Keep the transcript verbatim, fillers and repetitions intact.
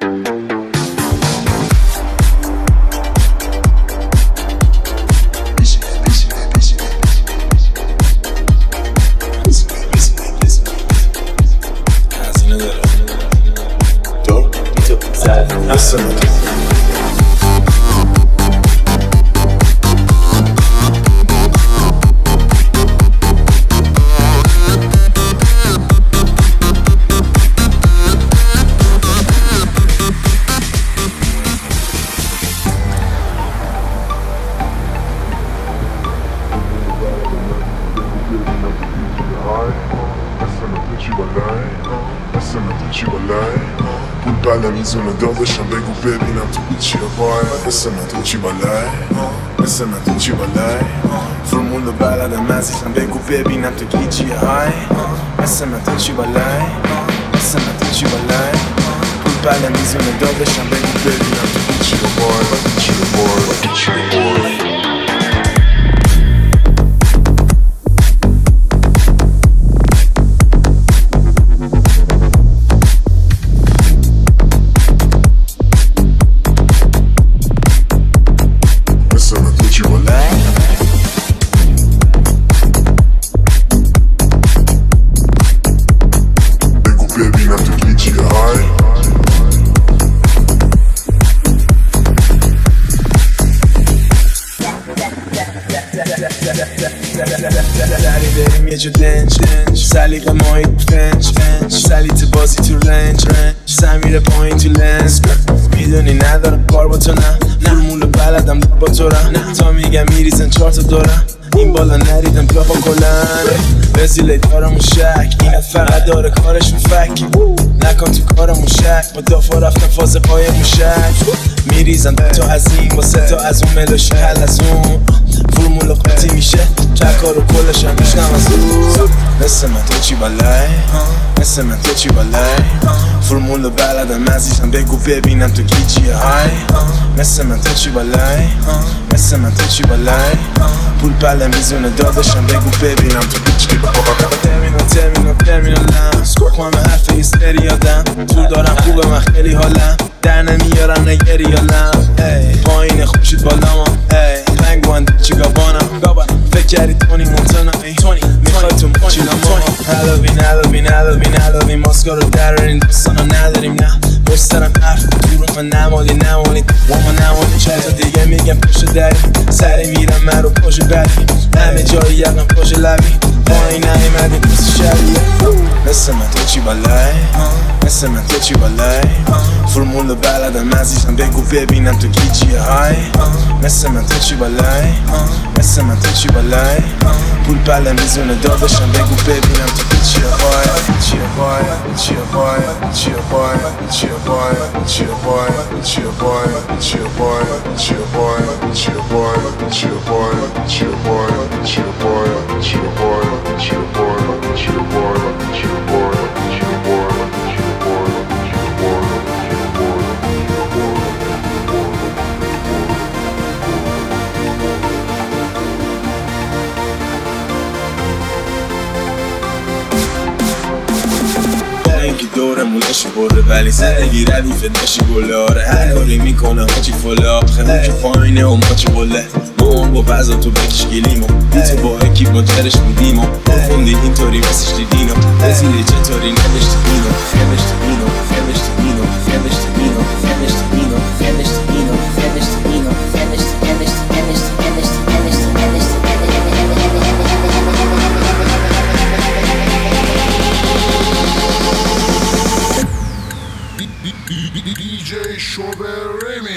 میزونه داداشم بگو ببینم تو چیه وای مثل من تو چی بالای مثل من تو چی بالای فرمول و بلدم عزیزم بگو ببینم تو کی چیه های مثل من تو چی بالای مثل من تو چی بالای پول بله میزونه داداشم بگو ببینم تو چیه وای چیه وای چیه وای یه جو دنج دنج سلیقه ماهی فنج فنج سلیت بازی تو رنج رنج سمیر پایین تو لنز میدونی ندارم کار با تو نه فرمول بلدم با تو را تا میگم میریزن چهار تا دورم این بالا نریدم بیا با کلن وزیله دارمون شک اینت فقط داره کارشون فک نکن تو کارمون شک با دافا رفتم فاز پای موشک میریزن تا از این واسه تا از اون ملوشی حل از اون فرمول قطعی میشه چکار و کلش هم میشنم از اون مثل من تو چی بالای مثل من تو چی بالای فرمول بلدم عزیزم بگو ببینم تو کی چیه های مثل من تو چی بالای مثل من تو چی بالای پول بله میزونه داداشم بگو ببینم تو چی بالای ترمینال ترمینال ترمینالم سکوک همه حرف هیستری یادم طول دارم خوبه من خیلی حالم در نمیارم نگری یالم پایین خوشید بالام پنگوان چیگابانم فکر کردی تونی مونتانا میخوای تو مچیلا ما هلوین هلوین هلوین هلوین ماسکا رو درارین دوستانا نداریم نه بسترم حرف تو رو من نمالی نمالی و ما نمالی چند تا دیگه میگم پشت دری سری میرم من رو پشت بری همه جایی یقم پشت لبی پایین نایمدی پس شبیه مثل من تو چی بالای مثل من تو چی بالای فرمول بلدم عزیزم بگو ببینم تو کی چیه های مثل من تو چی بالای مثل من تو چی بالای پول بله میزونه داداشم بگو ببینم تو کی چیه های چیه های چیه های چیه های چیه های چیه های چیه های چیه های چیه های چیه های چیه های چیه های چیه های چیه های چیه های چیه های چیه دورمونش بره ولی زندگی ردیفه نشی گله آره هر کاری میکنه هاچی فله آخه که پایینه و ماچی بله ما با بعضا تو بکش گلیمو تو با اکیب ما جرش بودیم و خوندی اینطوری بسش دیدینو بزیده چطوری نوشتی اینو نوشتی اینو نوشتی اینو نوشتی اینو نوشتی اینو نوشتی اینو نوشتی اینو نوشتی نوشتی نوشتی نوشتی نوشتی دی جی Shobe Remix.